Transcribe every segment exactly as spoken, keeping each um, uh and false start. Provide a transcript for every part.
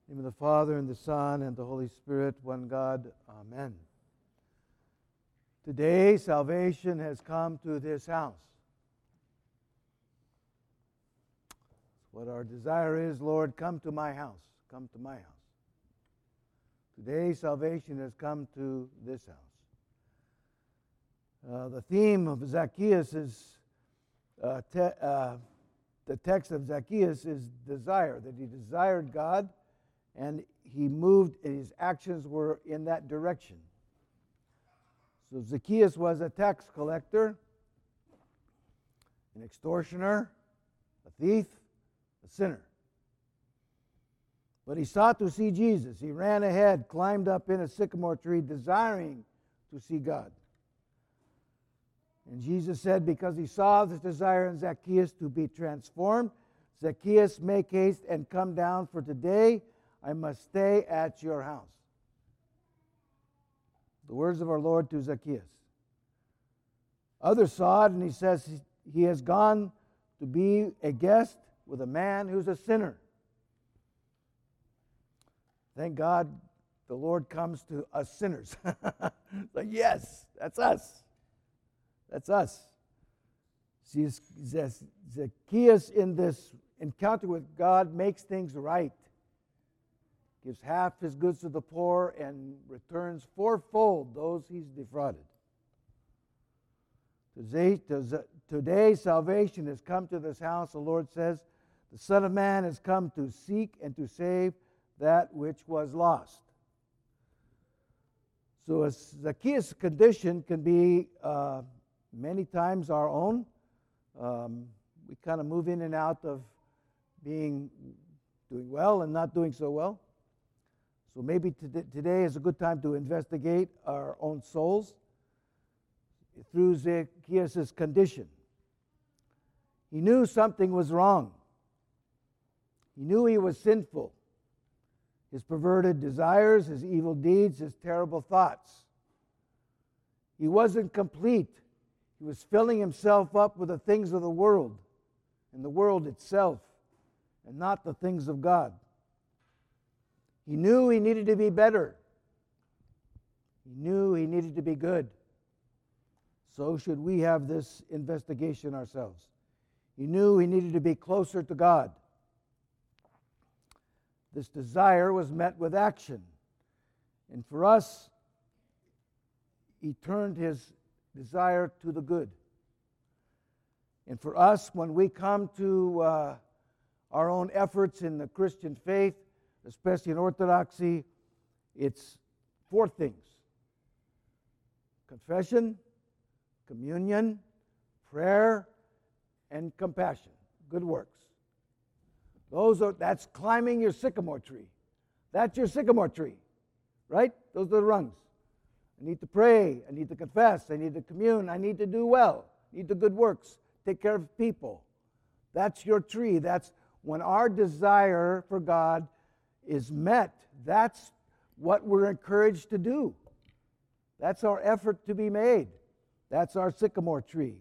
In the name of the Father, and the Son, and the Holy Spirit, one God. Amen. Today, salvation has come to this house. What our desire is, Lord, come to my house. Come to my house. Today, salvation has come to this house. Uh, the theme of Zacchaeus is, uh, te- uh, the text of Zacchaeus is desire, that he desired God, and he moved, and his actions were in that direction. So Zacchaeus was a tax collector, an extortioner, a thief, a sinner. But he sought to see Jesus. He ran ahead, climbed up in a sycamore tree, desiring to see God. And Jesus said, because he saw this desire in Zacchaeus to be transformed, Zacchaeus, make haste and come down, for today I must stay at your house. The words of our Lord to Zacchaeus. Others saw it, and he says he has gone to be a guest with a man who's a sinner. Thank God the Lord comes to us sinners. Like, yes, that's us. That's us. See, Zacchaeus in this encounter with God makes things right. Gives half his goods to the poor and returns fourfold those he's defrauded. Today, salvation has come to this house, the Lord says. The Son of Man has come to seek and to save that which was lost. So a Zacchaeus' condition can be uh, many times our own. Um, we kind of move in and out of being doing well and not doing so well. So maybe today is a good time to investigate our own souls through Zacchaeus' condition. He knew something was wrong. He knew he was sinful. His perverted desires, his evil deeds, his terrible thoughts. He wasn't complete. He was filling himself up with the things of the world and the world itself, and not the things of God. He knew he needed to be better. He knew he needed to be good. So should we have this investigation ourselves. He knew he needed to be closer to God. This desire was met with action. And for us, he turned his desire to the good. And for us, when we come to uh, our own efforts in the Christian faith, especially in Orthodoxy, it's four things: confession, communion, prayer, and compassion, good works. Those are, that's climbing your sycamore tree. That's your sycamore tree, right? Those are the rungs. I need to pray, I need to confess, I need to commune, I need to do well, I need the good works, take care of people. That's your tree. That's when our desire for God is met. That's what we're encouraged to do. That's our effort to be made. That's our sycamore tree.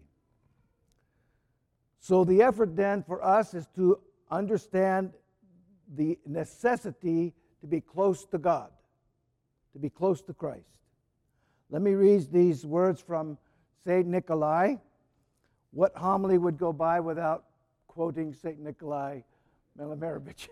So the effort then for us is to understand the necessity to be close to God, to be close to Christ. Let me read these words from Saint Nikolai. What homily would go by without quoting Saint Nikolai Malamirovich?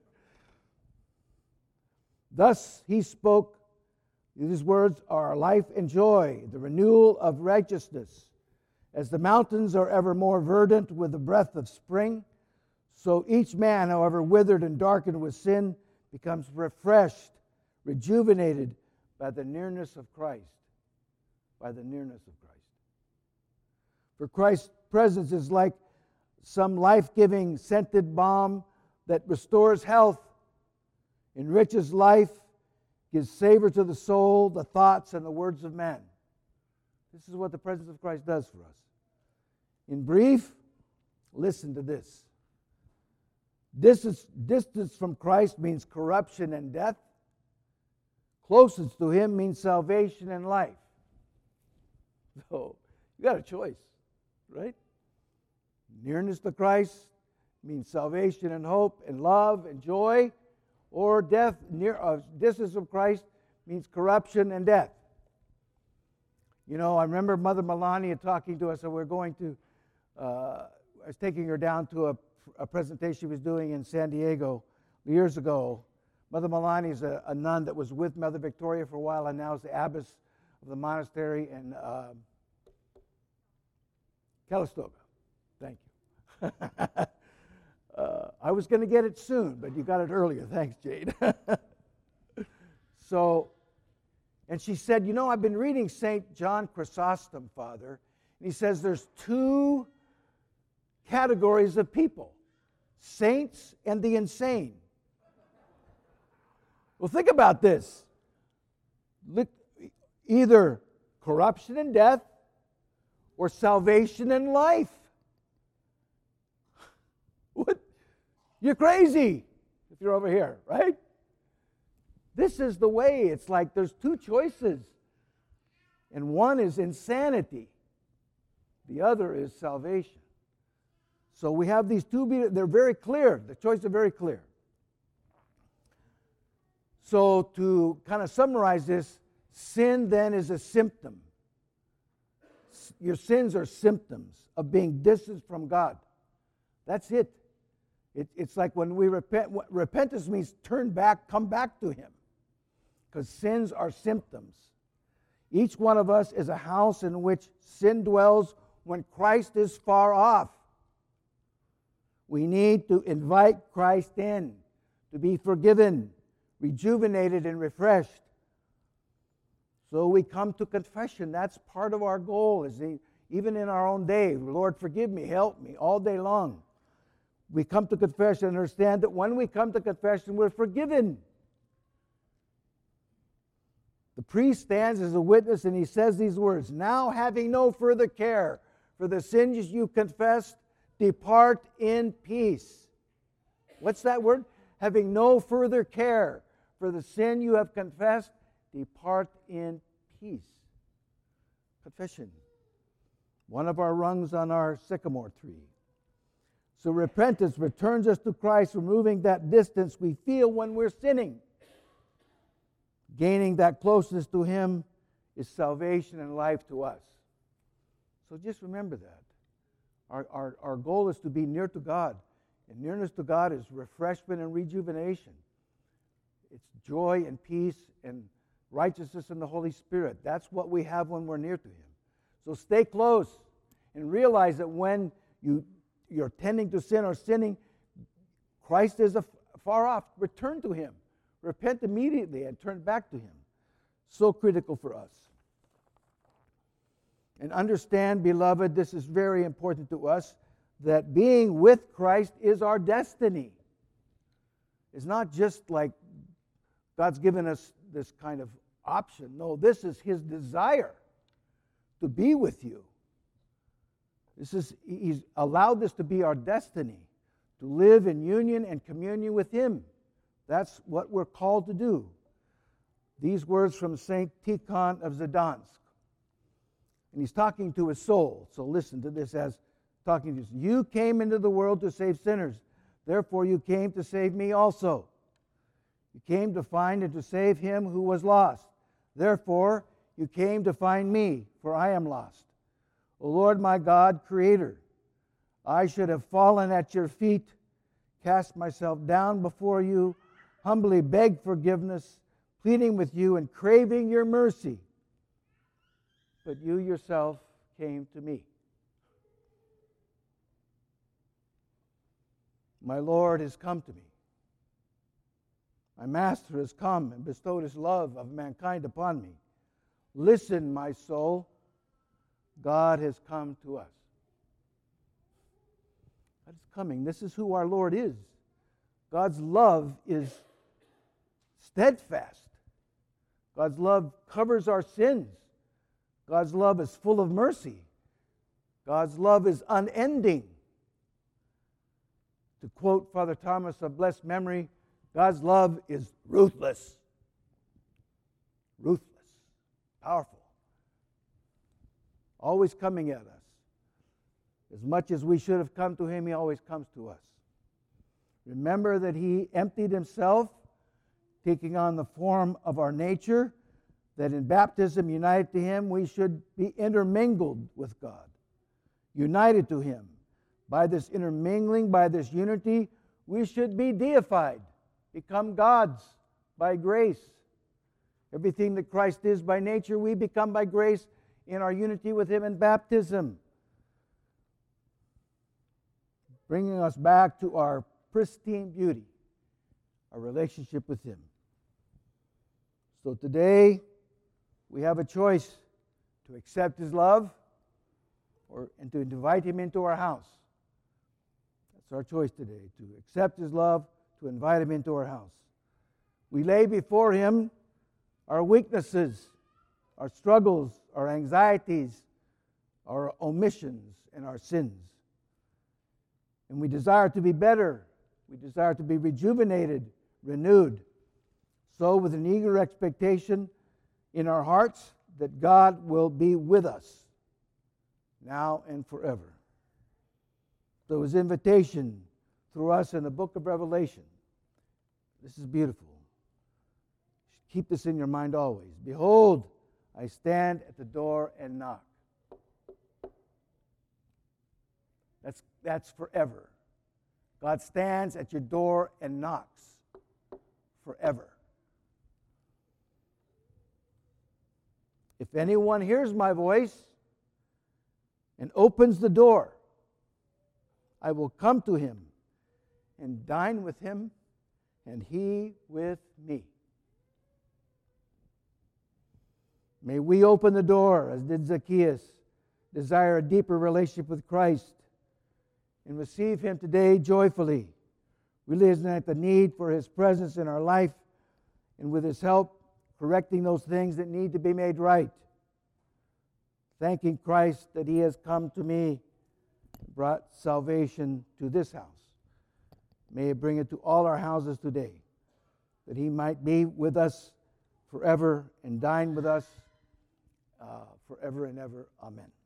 Thus he spoke, these words are life and joy, the renewal of righteousness. As the mountains are ever more verdant with the breath of spring, so each man, however withered and darkened with sin, becomes refreshed, rejuvenated by the nearness of Christ. By the nearness of Christ. For Christ's presence is like some life-giving scented balm that restores health, enriches life, gives savor to the soul, the thoughts, and the words of man. This is what the presence of Christ does for us. In brief, listen to this. Distance, distance from Christ means corruption and death. Closeness to Him means salvation and life. So, you got a choice, right? Nearness to Christ means salvation and hope and love and joy, or death near uh, distance from Christ means corruption and death. You know, I remember Mother Melania talking to us, and we're going to, uh, I was taking her down to a, a presentation she was doing in San Diego years ago. Mother Melania is a, a nun that was with Mother Victoria for a while, and now is the abbess of the monastery in uh, Calistoga. Thank you. uh, I was going to get it soon, but you got it earlier. Thanks, Jade. So, and she said, you know, I've been reading Saint John Chrysostom, Father, and he says there's two categories of people, saints and the insane. Well, think about this. Look, either corruption and death or salvation and life. What? You're crazy if you're over here, right? This is the way. It's like there's two choices. And one is insanity. The other is salvation. So we have these two, they're very clear. The choices are very clear. So to kind of summarize this, sin then is a symptom. Your sins are symptoms of being distant from God. That's it. it it's like when we repent, repentance means turn back, come back to Him. Because sins are symptoms. Each one of us is a house in which sin dwells when Christ is far off. We need to invite Christ in, to be forgiven, rejuvenated, and refreshed. So we come to confession. That's part of our goal, is the, even in our own day. Lord, forgive me, help me, all day long. We come to confession and understand that when we come to confession, we're forgiven. The priest stands as a witness and he says these words, now having no further care for the sins you confessed, depart in peace. What's that word? Having no further care for the sin you have confessed, depart in peace. Confession. One of our rungs on our sycamore tree. So repentance returns us to Christ, removing that distance we feel when we're sinning. Gaining that closeness to Him is salvation and life to us. So just remember that. Our, our, our goal is to be near to God. And nearness to God is refreshment and rejuvenation. It's joy and peace and righteousness in the Holy Spirit. That's what we have when we're near to Him. So stay close and realize that when you, you're tending to sin or sinning, Christ is a, far off. Return to Him. Repent immediately and turn back to Him. So critical for us. And understand, beloved, this is very important to us, that being with Christ is our destiny. It's not just like God's given us this kind of option. No, this is His desire to be with you. This is, He's allowed this to be our destiny, to live in union and communion with Him. That's what we're called to do. These words from Saint Tikhon of Gdansk. And he's talking to his soul. So listen to this as talking to us. You came into the world to save sinners. Therefore you came to save me also. You came to find and to save him who was lost. Therefore you came to find me, for I am lost. O Lord my God, Creator, I should have fallen at your feet, cast myself down before you, humbly beg forgiveness, pleading with you and craving your mercy. But you yourself came to me. My Lord has come to me. My Master has come and bestowed His love of mankind upon me. Listen, my soul, God has come to us. God is coming. This is who our Lord is. God's love is steadfast. God's love covers our sins. God's love is full of mercy. God's love is unending. To quote Father Thomas of blessed memory, God's love is ruthless. Ruthless. Powerful. Always coming at us. As much as we should have come to Him, He always comes to us. Remember that He emptied Himself taking on the form of our nature, that in baptism, united to Him, we should be intermingled with God, united to Him. By this intermingling, by this unity, we should be deified, become gods by grace. Everything that Christ is by nature, we become by grace in our unity with Him in baptism, bringing us back to our pristine beauty, our relationship with Him. So today, we have a choice to accept His love or and to invite Him into our house. That's our choice today, to accept His love, to invite Him into our house. We lay before Him our weaknesses, our struggles, our anxieties, our omissions, and our sins. And we desire to be better. We desire to be rejuvenated, renewed. So with an eager expectation in our hearts that God will be with us now and forever. So His invitation through us in the book of Revelation. This is beautiful. Keep this in your mind always. Behold, I stand at the door and knock. That's, that's forever. God stands at your door and knocks forever. If anyone hears my voice and opens the door, I will come to him and dine with him, and he with me. May we open the door, as did Zacchaeus, desire a deeper relationship with Christ, and receive Him today joyfully, realizing that the need for His presence in our life, and with His help, correcting those things that need to be made right. Thanking Christ that He has come to me, brought salvation to this house. May it bring it to all our houses today, that He might be with us forever and dine with us uh, forever and ever. Amen.